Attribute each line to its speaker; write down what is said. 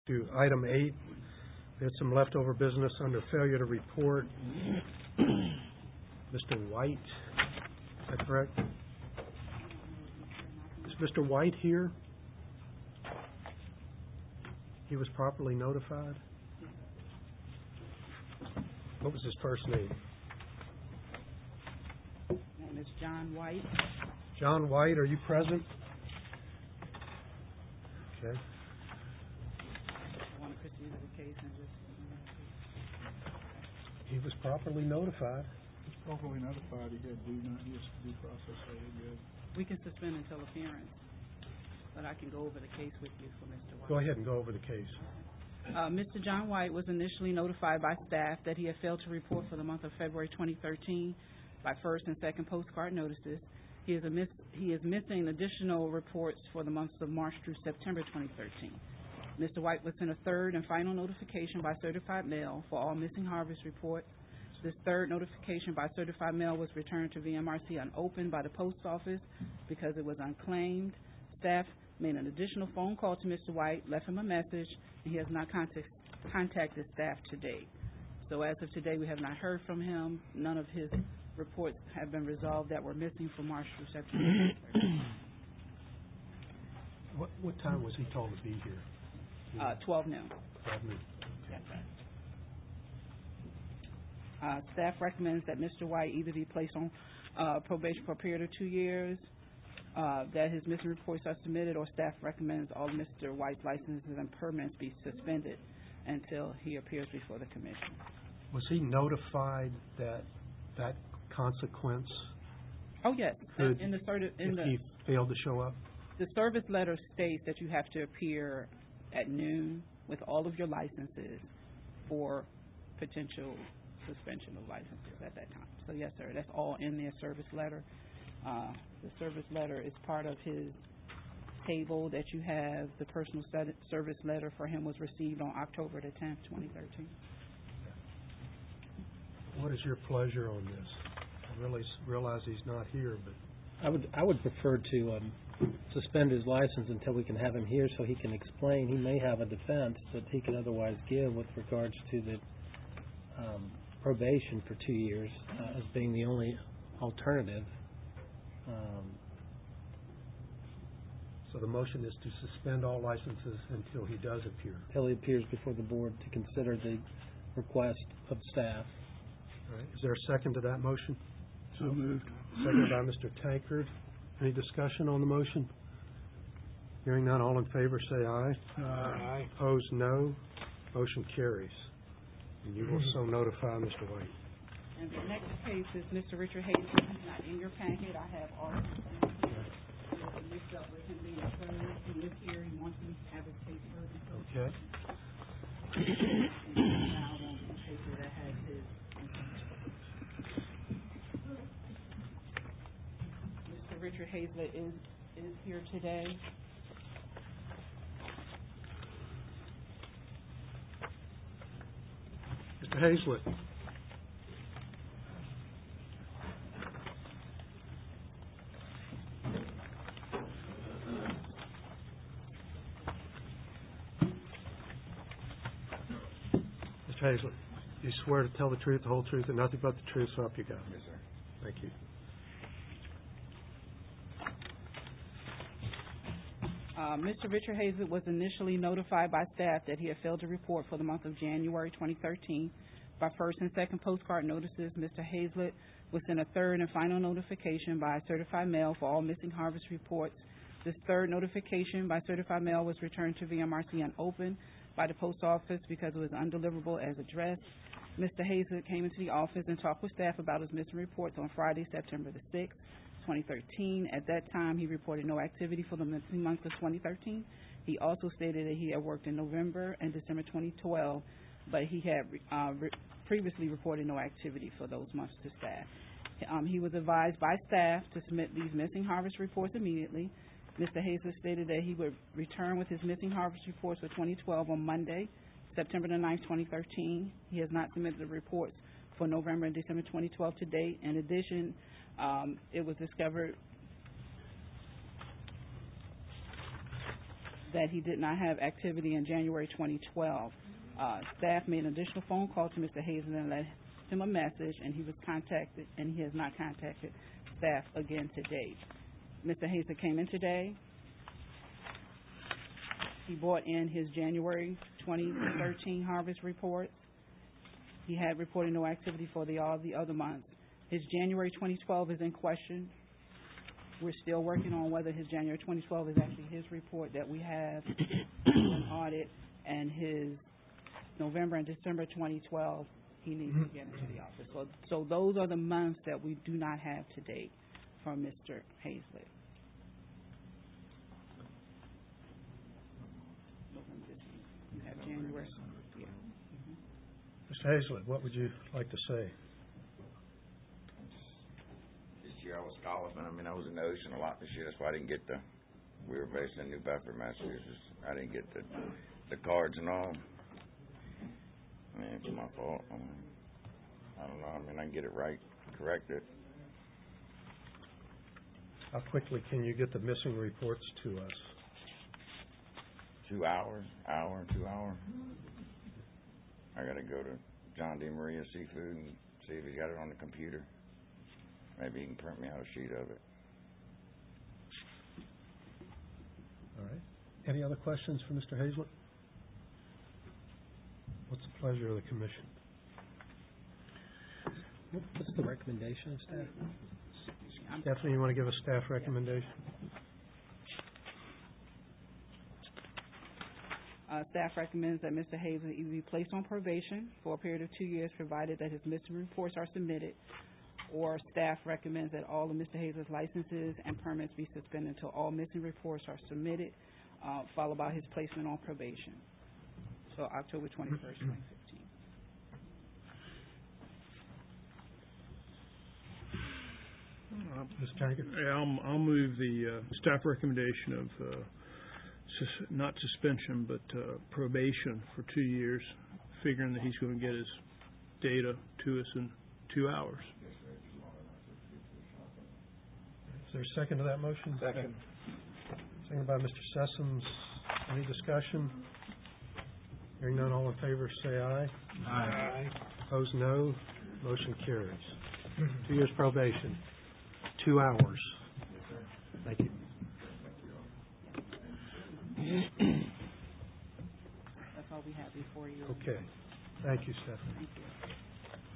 Speaker 1: To item 8, we had some leftover business under failure to report. Mr. White, is that correct? Is Mr. White here? He was properly notified? What was his first name?
Speaker 2: His name is John White.
Speaker 1: John White, are you present? Okay.
Speaker 2: I want to proceed with the case and just...
Speaker 1: He was properly notified.
Speaker 3: Properly notified. He had due process, so we're good.
Speaker 2: We can suspend until appearance, but I can go over the case with you for Mr. White.
Speaker 1: Go ahead and go over the case.
Speaker 2: Mr. John White was initially notified by staff that he had failed to report for the month of February 2013 by first and second postcard notices. He is missing additional reports for the months of March through September 2013. Mr. White was sent a third and final notification by certified mail for all missing harvest reports. This third notification by certified mail was returned to VMRC unopened by the post office because it was unclaimed. Staff made an additional phone call to Mr. White, left him a message, and he has not contacted staff to date. So as of today, we have not heard from him. None of his reports have been resolved that were missing from March through September.
Speaker 1: What time was he told to be here?
Speaker 2: 12 noon.
Speaker 1: 12 noon.
Speaker 2: That's right. Staff recommends that Mr. White either be placed on probation for a period of 2 years, that his missing reports are submitted, or staff recommends all Mr. White's licenses and permits be suspended until he appears before the commission.
Speaker 1: Was he notified that consequence?
Speaker 2: Oh yes,
Speaker 1: If he failed to show up?
Speaker 2: The service letter states that you have to appear at noon with all of your licenses for potential suspension of licenses at that time. So yes, sir, that's all in their service letter. The service letter is part of his table that you have. The personal service letter for him was received on October the 10th, 2013.
Speaker 1: What is your pleasure on this? I really realize he's not here, but
Speaker 4: I would prefer to suspend his license until we can have him here so he can explain. He may have a defense that he could otherwise give with regards to the probation for 2 years as being the only alternative.
Speaker 1: So the motion is to suspend all licenses until he does appear.
Speaker 4: Until he appears before the board to consider the request of staff.
Speaker 1: All right. Is there a second to that motion?
Speaker 3: So moved.
Speaker 1: Seconded by Mr. Tankard. Any discussion on the motion? Hearing none, all in favor say aye.
Speaker 3: Aye.
Speaker 1: Opposed, no. Motion carries. And you will so notify Mr. White.
Speaker 2: And the next case is Mr. Richard Hayes. He's not in your packet. I have all of his mixed up with him being a third. He is here. He wants me to have his case heard.
Speaker 1: Okay.
Speaker 2: And now on the paper that has his Mr. Richard Hazlett is here today.
Speaker 1: Mr. Hazlett. Mr. Hazlett, you swear to tell the truth, the whole truth, and nothing but the truth, so help you God?
Speaker 3: Yes, sir.
Speaker 1: Thank you.
Speaker 2: Mr. Richard Hazlett was initially notified by staff that he had failed to report for the month of January 2013. By first and second postcard notices, Mr. Hazlett was sent a third and final notification by certified mail for all missing harvest reports. This third notification by certified mail was returned to VMRC unopened by the post office because it was undeliverable as addressed. Mr. Hazlett came into the office and talked with staff about his missing reports on Friday, September the 6th. 2013. At that time, he reported no activity for the missing months of 2013. He also stated that he had worked in November and December 2012, but he had previously reported no activity for those months to staff. He was advised by staff to submit these missing harvest reports immediately. Mr. Hazlett stated that he would return with his missing harvest reports for 2012 on Monday, September the 9th, 2013. He has not submitted the reports for November and December 2012 to date. In addition, it was discovered that he did not have activity in January 2012. Staff made an additional phone call to Mr. Hazel and left him a message, and he was contacted, and he has not contacted staff again to date. Mr. Hazel came in today. He brought in his January 2013 harvest reports. He had reported no activity for all the other months. His January 2012 is in question. We're still working on whether his January 2012 is actually his report that we have an audit, and his November and December 2012, he needs to get into the office. So those are the months that we do not have to date from Mr. Hazlett. You have January. Yeah.
Speaker 1: Mr. Hazlett, what would you like to say?
Speaker 5: This year I was golfing. I mean, I was in the ocean a lot this year. That's why I didn't get we were based in New Bedford, Massachusetts. I didn't get the cards and all. I mean, it's my fault. I don't know. I mean, I can get it right, correct it.
Speaker 1: How quickly can you get the missing reports to us?
Speaker 5: 2 hours, 2 hours. I got to go to John D. Maria Seafood and see if he's got it on the computer. Maybe he can print me out a sheet of it.
Speaker 1: All right. Any other questions for Mr. Hazlett? What's the pleasure of the commission?
Speaker 4: What's the recommendation of staff?
Speaker 1: Stephanie, you want to give a staff recommendation?
Speaker 2: Staff recommends that Mr. Hazlett either be placed on probation for a period of 2 years, provided that his missing reports are submitted, or staff recommends that all of Mr. Hazlett's licenses and permits be suspended until all missing reports are submitted, followed by his placement on probation. So October 21st, 2015.
Speaker 1: Ms. Tankard?
Speaker 3: Yeah, I'll move the staff recommendation of not suspension, but probation for 2 years, figuring that he's going to get his data to us in 2 hours.
Speaker 1: Is there a second to that motion?
Speaker 5: Second.
Speaker 1: Seconded by Mr. Sessoms. Any discussion? Hearing none, all in favor say aye.
Speaker 3: Aye.
Speaker 1: Opposed, no. Motion carries. 2 years probation. 2 hours. Thank you.
Speaker 2: That's all we have before you.
Speaker 1: Okay. Thank you, Stephanie.
Speaker 2: Thank you.